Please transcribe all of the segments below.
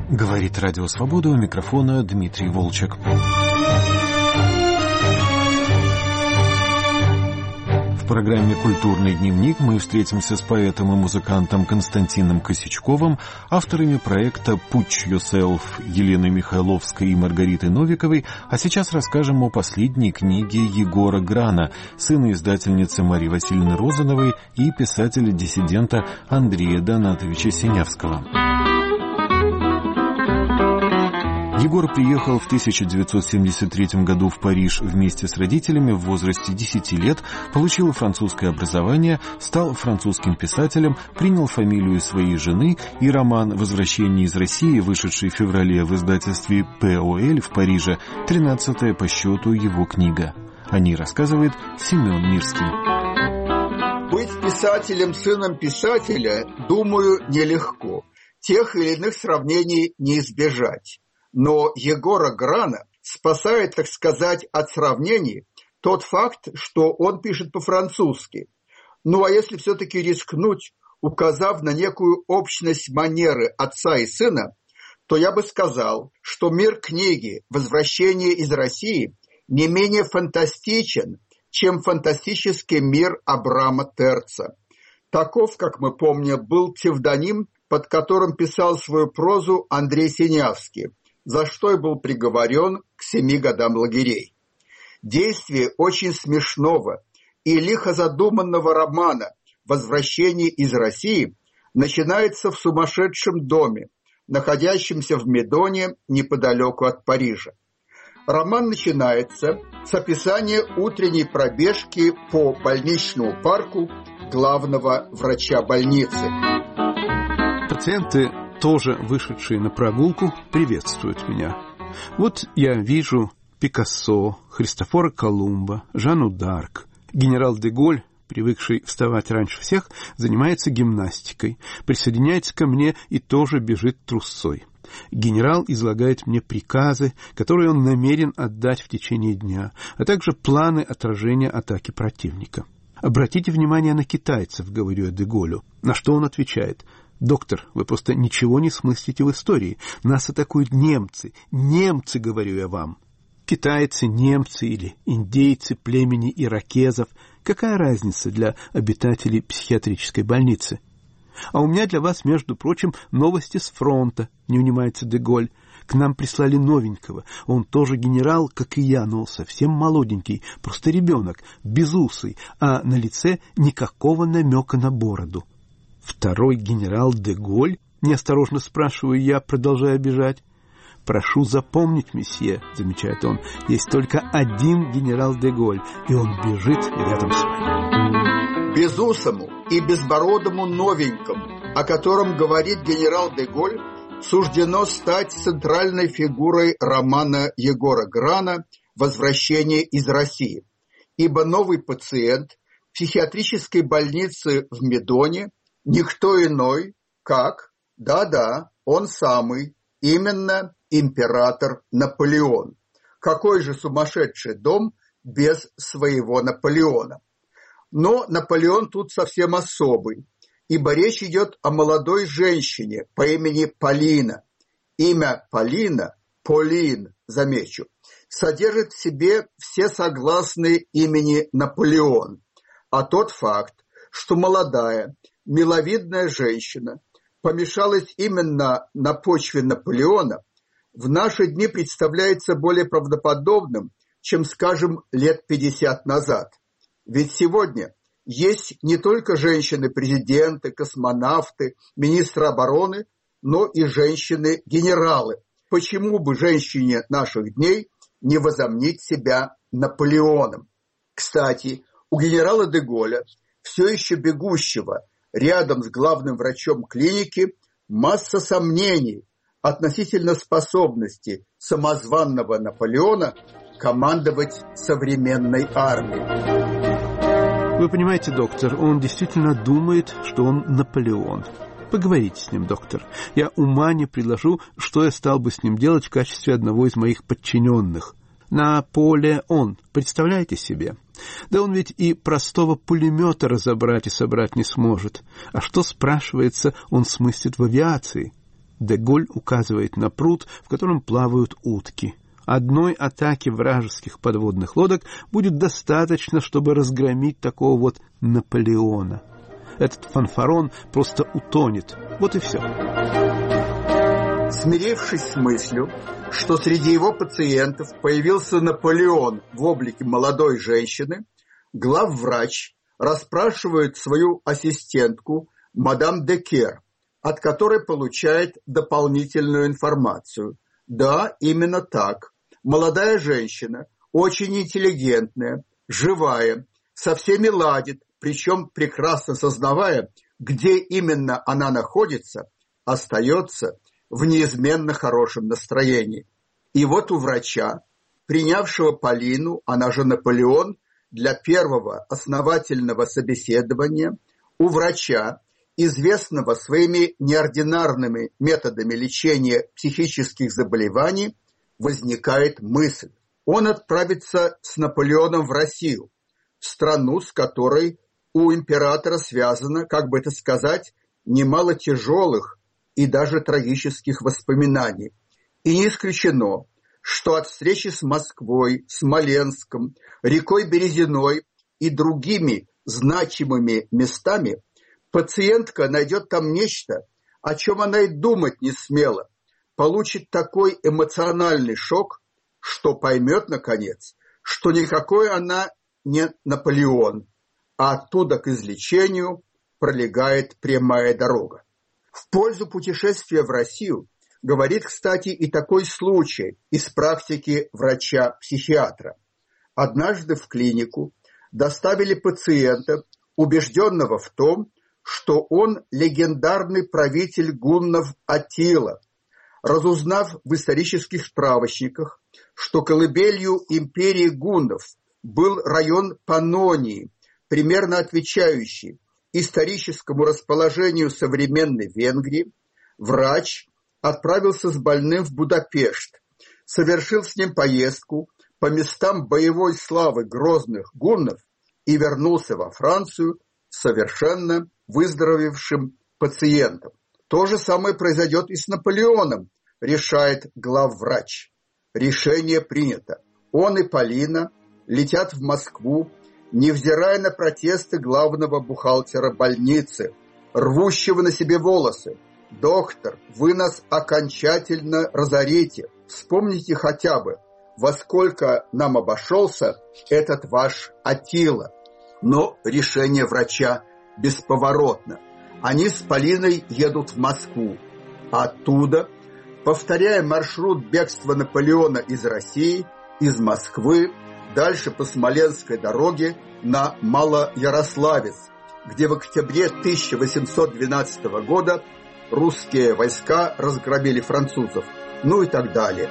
Говорит Радио Свобода, у микрофона Дмитрий Волчек. В программе «Культурный дневник» мы встретимся с поэтом и музыкантом Константином Косячковым, авторами проекта «Put Yourself» Еленой Михайловской и Маргаритой Новиковой, а сейчас расскажем о последней книге Егора Грана, сына издательницы Марии Васильевны Розановой и писателя-диссидента Андрея Донатовича Синявского. Егор приехал в 1973 году в Париж вместе с родителями в возрасте 10 лет, получил французское образование, стал французским писателем, принял фамилию своей жены, и роман «Возвращение из России», вышедший в феврале в издательстве ПОЛ в Париже, 13-я по счету его книга. О ней рассказывает Семен Мирский. Быть писателем, сыном писателя, думаю, нелегко. Тех или иных сравнений не избежать. Но Егора Грана спасает, так сказать, от сравнений тот факт, что он пишет по-французски. Ну а если все-таки рискнуть, указав на некую общность манеры отца и сына, то я бы сказал, что мир книги «Возвращение из России» не менее фантастичен, чем фантастический мир Абрама Терца. Таков, как мы помним, был псевдоним, под которым писал свою прозу Андрей Синявский, за что и был приговорен к 7 годам лагерей. Действие очень смешного и лихо задуманного романа «Возвращение из России» начинается в сумасшедшем доме, находящемся в Медоне неподалеку от Парижа. Роман начинается с описания утренней пробежки по больничному парку главного врача больницы. Пациенты, тоже вышедшие на прогулку, приветствуют меня. Вот я вижу Пикассо, Христофора Колумба, Жанну д'Арк. Генерал де Голь, привыкший вставать раньше всех, занимается гимнастикой, присоединяется ко мне и тоже бежит трусцой. Генерал излагает мне приказы, которые он намерен отдать в течение дня, а также планы отражения атаки противника. «Обратите внимание на китайцев», — говорю я де Голлю, на что он отвечает: «Доктор, вы просто ничего не смыслите в истории. Нас атакуют немцы. Немцы, говорю я вам». Китайцы, немцы или индейцы племени иракезов — какая разница для обитателей психиатрической больницы? А у меня для вас, между прочим, новости с фронта, не унимается де Голль. К нам прислали новенького. Он тоже генерал, как и я, но совсем молоденький, просто ребенок, безусый, а на лице никакого намека на бороду. «Второй генерал де Голль?» — неосторожно спрашиваю я, продолжая бежать. «Прошу запомнить, месье», — замечает он, — «есть только один генерал де Голль, и он бежит рядом с вами». Безусому и безбородому новенькому, о котором говорит генерал де Голль, суждено стать центральной фигурой романа Егора Грана «Возвращение из России», ибо новый пациент психиатрической больницы в Медоне никто иной, как, да-да, он самый, именно император Наполеон. Какой же сумасшедший дом без своего Наполеона? Но Наполеон тут совсем особый, ибо речь идет о молодой женщине по имени Полина. Имя Полина, Полин, замечу, содержит в себе все согласные имени Наполеон. А тот факт, что молодая, миловидная женщина помешалась именно на почве Наполеона, в наши дни представляется более правдоподобным, чем, скажем, лет 50 назад. Ведь сегодня есть не только женщины-президенты, космонавты, министры обороны, но и женщины-генералы. Почему бы женщине наших дней не возомнить себя Наполеоном? Кстати, у генерала де Голля, все еще бегущего рядом с главным врачом клиники, масса сомнений относительно способности самозванного Наполеона командовать современной армией. Вы понимаете, доктор, он действительно думает, что он Наполеон. Поговорите с ним, доктор. Я ума не приложу, что я стал бы с ним делать в качестве одного из моих подчиненных. Наполеон, представляете себе? Да он ведь и простого пулемета разобрать и собрать не сможет. А что, спрашивается, он смыслит в авиации? де Голь указывает на пруд, в котором плавают утки. Одной атаки вражеских подводных лодок будет достаточно, чтобы разгромить такого вот Наполеона. Этот фанфарон просто утонет. Вот и все. Смирившись с мыслью, что среди его пациентов появился Наполеон в облике молодой женщины, главврач расспрашивает свою ассистентку мадам Декер, от которой получает дополнительную информацию. Да, именно так. Молодая женщина, очень интеллигентная, живая, со всеми ладит, причем прекрасно сознавая, где именно она находится, остается в неизменно хорошем настроении. И вот у врача, принявшего Полину, она же Наполеон, для первого основательного собеседования, у врача, известного своими неординарными методами лечения психических заболеваний, возникает мысль. Он отправится с Наполеоном в Россию, в страну, с которой у императора связано, как бы это сказать, немало тяжелых и даже трагических воспоминаний. И не исключено, что от встречи с Москвой, Смоленском, рекой Березиной и другими значимыми местами пациентка найдет там нечто, о чем она и думать не смела, получит такой эмоциональный шок, что поймет, наконец, что никакой она не Наполеон, а оттуда к излечению пролегает прямая дорога. В пользу путешествия в Россию говорит, кстати, и такой случай из практики врача-психиатра. Однажды в клинику доставили пациента, убежденного в том, что он легендарный правитель гуннов Аттила. Разузнав в исторических справочниках, что колыбелью империи гуннов был район Паннонии, примерно отвечающий историческому расположению современной Венгрии, врач отправился с больным в Будапешт, совершил с ним поездку по местам боевой славы грозных гуннов и вернулся во Францию совершенно выздоровевшим пациентом. То же самое произойдет и с Наполеоном, решает главврач. Решение принято. Он и Полина летят в Москву, невзирая на протесты главного бухгалтера больницы, рвущего на себе волосы. «Доктор, вы нас окончательно разорите. Вспомните хотя бы, во сколько нам обошелся этот ваш Аттила». Но решение врача бесповоротно. Они с Полиной едут в Москву. Оттуда, повторяя маршрут бегства Наполеона из России, из Москвы, дальше по Смоленской дороге на Малоярославец, где в октябре 1812 года русские войска разгромили французов, ну и так далее.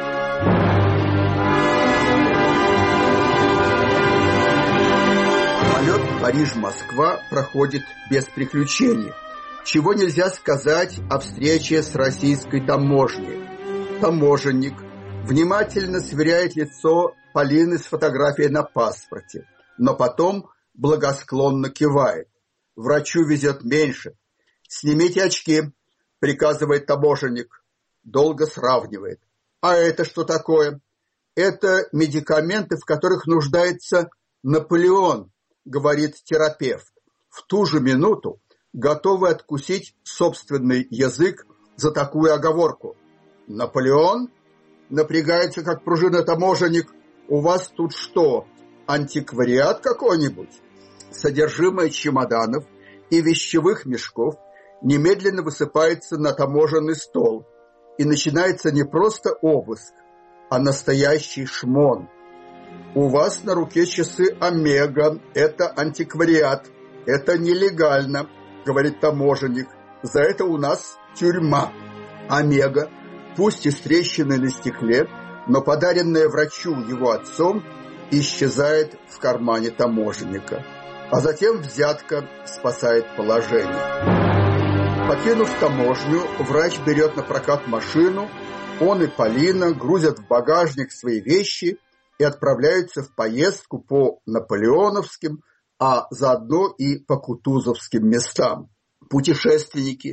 Полет Париж-Москва проходит без приключений, чего нельзя сказать о встрече с российской таможней. Таможенник внимательно сверяет лицо Полины с фотографией на паспорте, но потом благосклонно кивает. Врачу везет меньше. «Снимите очки», — приказывает таможенник. Долго сравнивает. «А это что такое?» «Это медикаменты, в которых нуждается Наполеон», — говорит терапевт, в ту же минуту готовый откусить собственный язык за такую оговорку. «Наполеон?» — напрягается, как пружина таможенник. «У вас тут что, антиквариат какой-нибудь?» Содержимое чемоданов и вещевых мешков немедленно высыпается на таможенный стол, и начинается не просто обыск, а настоящий шмон. «У вас на руке часы Омега, это антиквариат, это нелегально», — говорит таможенник, «за это у нас тюрьма». Омега, пусть и с трещиной на стекле, но подаренная врачу его отцом, исчезает в кармане таможенника. А затем взятка спасает положение. Покинув таможню, врач берет на прокат машину, он и Полина грузят в багажник свои вещи и отправляются в поездку по наполеоновским, а заодно и по кутузовским местам. Путешественники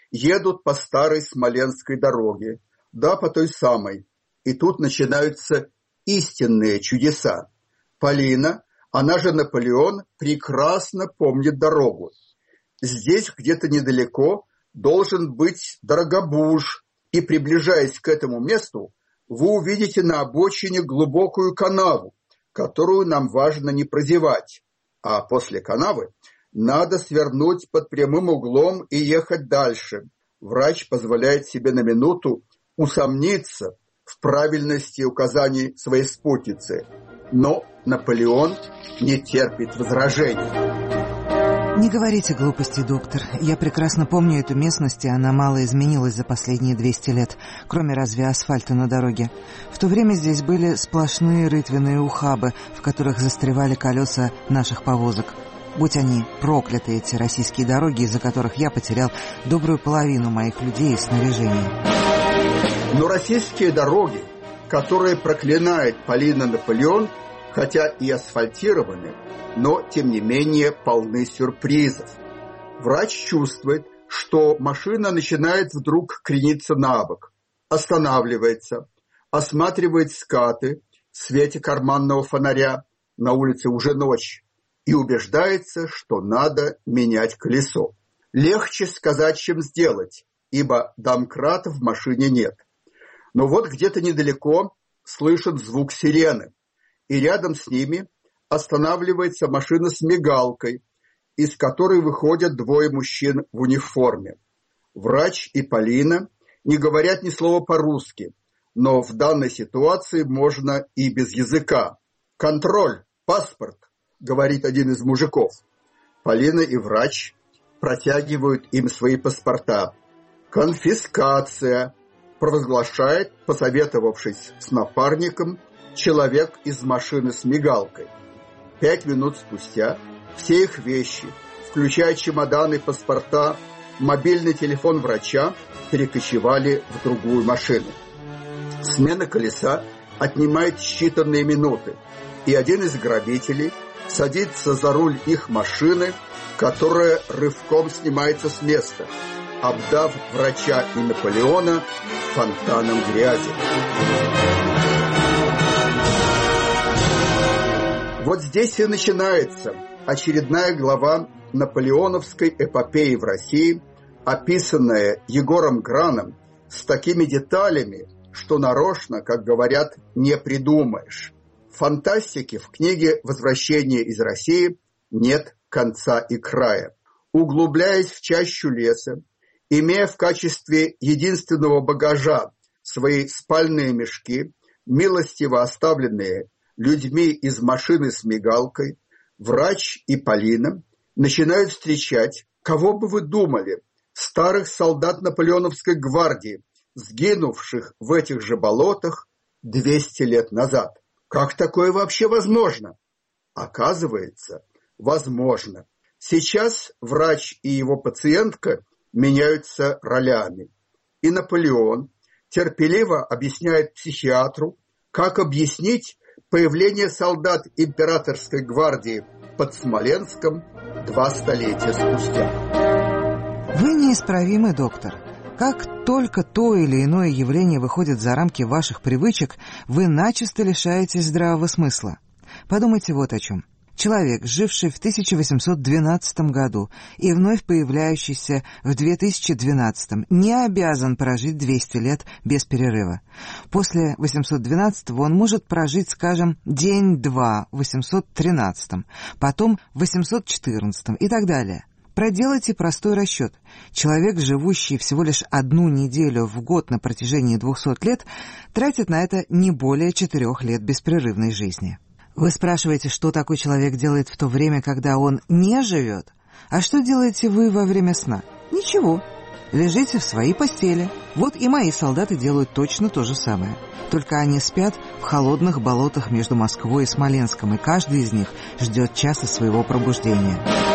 едут по старой Смоленской дороге, да, по той самой. И тут начинаются истинные чудеса. Полина, она же Наполеон, прекрасно помнит дорогу. Здесь где-то недалеко должен быть Дорогобуж, и, приближаясь к этому месту, вы увидите на обочине глубокую канаву, которую нам важно не прозевать. А после канавы надо свернуть под прямым углом и ехать дальше. Врач позволяет себе на минуту усомниться в правильности указаний своей спутницы. Но Наполеон не терпит возражений. Не говорите глупостей, доктор. Я прекрасно помню эту местность, и она мало изменилась за последние 200 лет, кроме разве асфальта на дороге. В то время здесь были сплошные рытвенные ухабы, в которых застревали колеса наших повозок. Будь они прокляты, эти российские дороги, из-за которых я потерял добрую половину моих людей и снаряжения. Но российские дороги, которые проклинает Полина Наполеон, хотя и асфальтированы, но, тем не менее, полны сюрпризов. Врач чувствует, что машина начинает вдруг крениться на бок, останавливается, осматривает скаты в свете карманного фонаря, на улице уже ночь, и убеждается, что надо менять колесо. Легче сказать, чем сделать, ибо домкрата в машине нет. Но вот где-то недалеко слышен звук сирены, и рядом с ними останавливается машина с мигалкой, из которой выходят двое мужчин в униформе. Врач и Полина не говорят ни слова по-русски, но в данной ситуации можно и без языка. «Контроль, паспорт», — говорит один из мужиков. Полина и врач протягивают им свои паспорта. «Конфискация», — провозглашает, посоветовавшись с напарником, человек из машины с мигалкой. 5 минут спустя все их вещи, включая чемоданы, паспорта, мобильный телефон врача, перекочевали в другую машину. Смена колеса отнимает считанные минуты, и один из грабителей садится за руль их машины, которая рывком снимается с места, обдав врача и Наполеона фонтаном грязи. Вот здесь и начинается очередная глава наполеоновской эпопеи в России, описанная Егором Граном с такими деталями, что нарочно, как говорят, не придумаешь. Фантастики в книге «Возвращение из России» нет конца и края. Углубляясь в чащу леса, имея в качестве единственного багажа свои спальные мешки, милостиво оставленные людьми из машины с мигалкой, врач и Полина начинают встречать, кого бы вы думали, старых солдат Наполеоновской гвардии, сгинувших в этих же болотах 200 лет назад. Как такое вообще возможно? Оказывается, возможно. Сейчас врач и его пациентка меняются ролями. И Наполеон терпеливо объясняет психиатру, как объяснить появление солдат императорской гвардии под Смоленском 2 столетия спустя. Вы неисправимый, доктор. Как только то или иное явление выходит за рамки ваших привычек, вы начисто лишаетесь здравого смысла. Подумайте вот о чем. Человек, живший в 1812 году и вновь появляющийся в 2012, не обязан прожить 200 лет без перерыва. После 812-го он может прожить, скажем, день-два в 813-м, потом в 814-м и так далее. Проделайте простой расчет. Человек, живущий всего лишь 1 неделю в год на протяжении 200 лет, тратит на это не более 4 лет беспрерывной жизни. Вы спрашиваете, что такой человек делает в то время, когда он не живет? А что делаете вы во время сна? Ничего. Лежите в своей постели. Вот и мои солдаты делают точно то же самое. Только они спят в холодных болотах между Москвой и Смоленском, и каждый из них ждет часа своего пробуждения.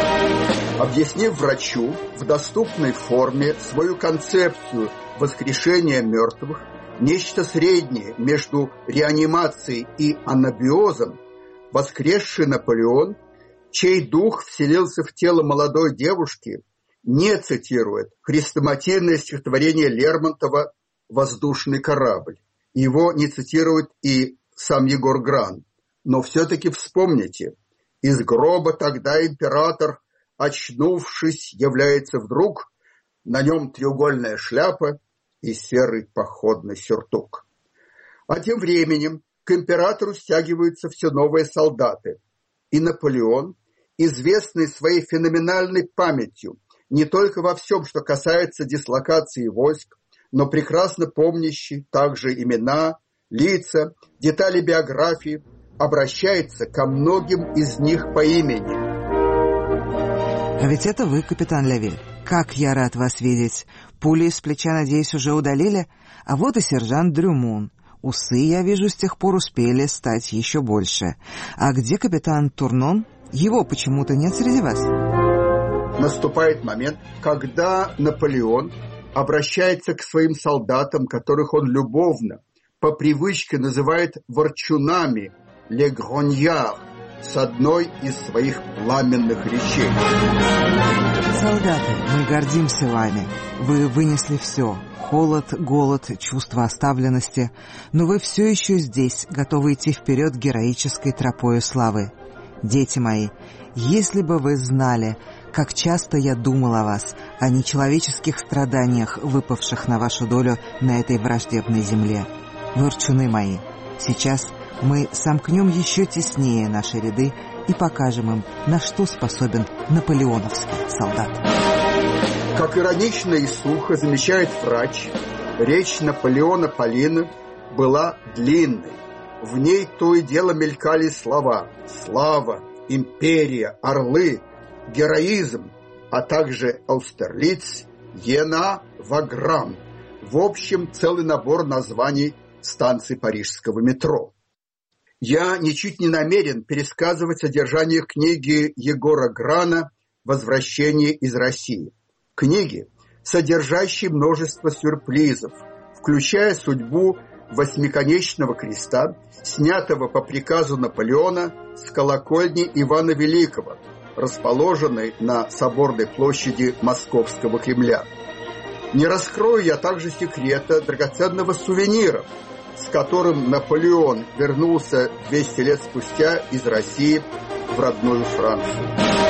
Объяснив врачу в доступной форме свою концепцию воскрешения мертвых, нечто среднее между реанимацией и анабиозом, воскресший Наполеон, чей дух вселился в тело молодой девушки, не цитирует хрестоматийное стихотворение Лермонтова «Воздушный корабль». Его не цитирует и сам Егор Гран. Но все-таки вспомните, из гроба тогда император, очнувшись, является вдруг, на нем треугольная шляпа и серый походный сюртук. А тем временем к императору стягиваются все новые солдаты. И Наполеон, известный своей феноменальной памятью, не только во всем, что касается дислокации войск, но прекрасно помнящий также имена, лица, детали биографии, обращается ко многим из них по имени. А ведь это вы, капитан Лявель. Как я рад вас видеть. Пули из плеча, надеюсь, уже удалили? А вот и сержант Дрюмун. Усы, я вижу, с тех пор успели стать еще больше. А где капитан Турнон? Его почему-то нет среди вас. Наступает момент, когда Наполеон обращается к своим солдатам, которых он любовно, по привычке называет ворчунами, «ле гроньяр», с одной из своих пламенных речей. Солдаты, мы гордимся вами. Вы вынесли все. Холод, голод, чувство оставленности. Но вы все еще здесь, готовы идти вперед героической тропою славы. Дети мои, если бы вы знали, как часто я думал о вас, о нечеловеческих страданиях, выпавших на вашу долю на этой враждебной земле. Ворчуны мои, сейчас мы сомкнем еще теснее наши ряды и покажем им, на что способен наполеоновский солдат. Как иронично и сухо замечает врач, речь Наполеона Полина была длинной. В ней то и дело мелькали слова «слава», «империя», «орлы», «героизм», а также «Аустерлиц», «Йена», «Ваграм». В общем, целый набор названий станций парижского метро. Я ничуть не намерен пересказывать содержание книги Егора Грана «Возвращение из России». Книги, содержащей множество сюрпризов, включая судьбу восьмиконечного креста, снятого по приказу Наполеона с колокольни Ивана Великого, расположенной на Соборной площади Московского Кремля. Не раскрою я также секрета драгоценного сувенира, с которым Наполеон вернулся 200 лет спустя из России в родную Францию.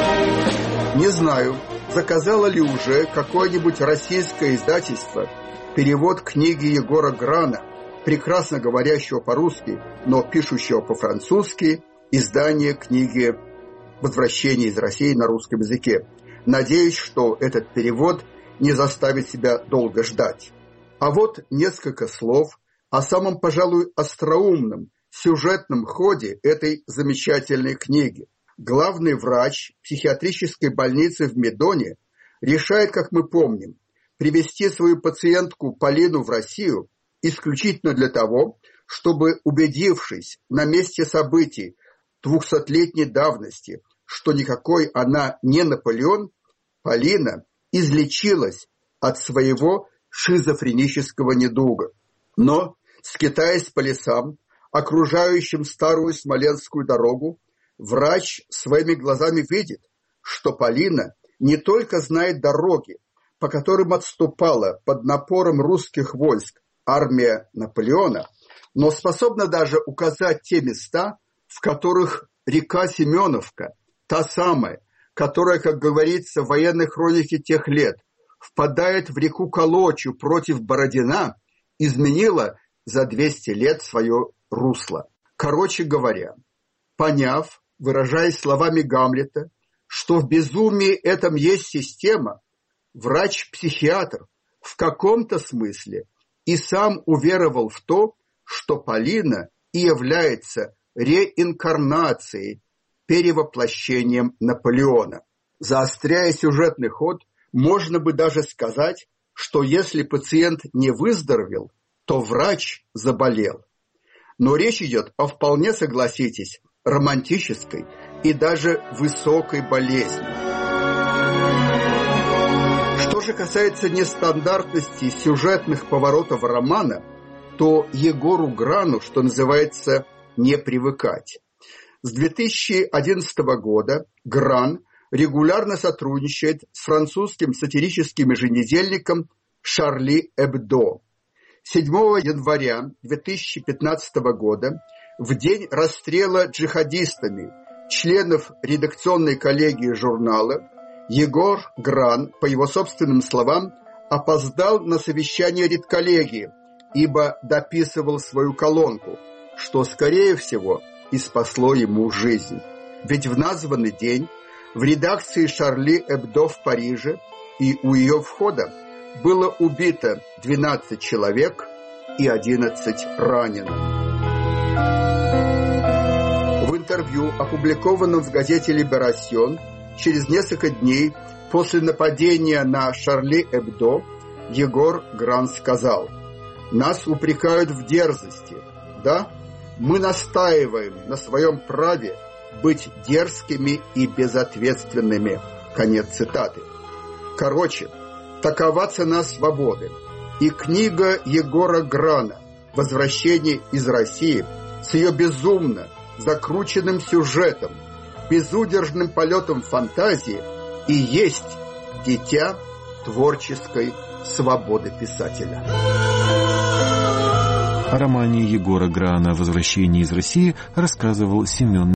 Не знаю, заказало ли уже какое-нибудь российское издательство перевод книги Егора Грана, прекрасно говорящего по-русски, но пишущего по-французски, издание книги «Возвращение из России» на русском языке. Надеюсь, что этот перевод не заставит себя долго ждать. А вот несколько слов о самом, пожалуй, остроумном сюжетном ходе этой замечательной книги. Главный врач психиатрической больницы в Медоне решает, как мы помним, привезти свою пациентку Полину в Россию исключительно для того, чтобы, убедившись на месте событий 200-летней давности, что никакой она не Наполеон, Полина излечилась от своего шизофренического недуга. Но, скитаясь по лесам, окружающим старую Смоленскую дорогу, врач своими глазами видит, что Полина не только знает дороги, по которым отступала под напором русских войск армия Наполеона, но способна даже указать те места, в которых река Семеновка, та самая, которая, как говорится в военной хронике тех лет, впадает в реку Колочу против Бородина, изменила за 200 лет свое русло. Короче говоря, поняв, выражаясь словами Гамлета, что в безумии этом есть система, врач-психиатр в каком-то смысле и сам уверовал в то, что Полина и является реинкарнацией, перевоплощением Наполеона. Заостряя сюжетный ход, можно бы даже сказать, что если пациент не выздоровел, то врач заболел. Но речь идет о вполне, согласитесь, романтической и даже высокой болезни. Что же касается нестандартности сюжетных поворотов романа, то Егору Грану, что называется, не привыкать. С 2011 года Гран регулярно сотрудничает с французским сатирическим еженедельником «Шарли Эбдо». 7 января 2015 года, в день расстрела джихадистами членов редакционной коллегии журнала, Егор Гран, по его собственным словам, опоздал на совещание редколлегии, ибо дописывал свою колонку, что, скорее всего, и спасло ему жизнь. Ведь в названный день в редакции «Шарли Эбдо» в Париже и у ее входа было убито 12 человек и 11 ранено. В интервью, опубликованном в газете «Либерасьон», через несколько дней после нападения на «Шарли Эбдо», Егор Гран сказал: «Нас упрекают в дерзости. Да, мы настаиваем на своем праве быть дерзкими и безответственными». Конец цитаты. Короче, такова цена свободы. И книга Егора Грана «Возвращение из России» с ее безумно закрученным сюжетом, безудержным полетом фантазии и есть дитя творческой свободы писателя. О романе Егора Грана «Возвращение из России» рассказывал Семен